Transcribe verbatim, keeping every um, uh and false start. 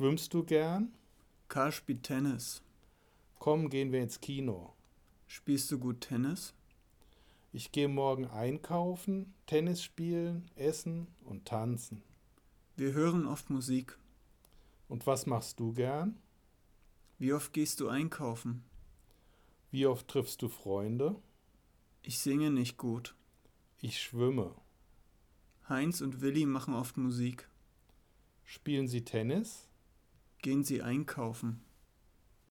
Schwimmst du gern? Karl spielt Tennis. Komm, gehen wir ins Kino. Spielst du gut Tennis? Ich gehe morgen einkaufen, Tennis spielen, essen und tanzen. Wir hören oft Musik. Und was machst du gern? Wie oft gehst du einkaufen? Wie oft triffst du Freunde? Ich singe nicht gut. Ich schwimme. Heinz und Willi machen oft Musik. Spielen sie Tennis? Gehen sie einkaufen?